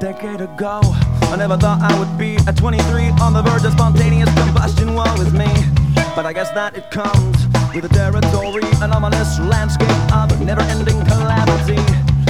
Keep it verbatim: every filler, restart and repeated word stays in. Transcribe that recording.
decade ago, I never thought I would be at twenty-three on the verge of spontaneous combustion. Woe is me, but I guess that it comes with the territory, an ominous landscape of never-ending calamity.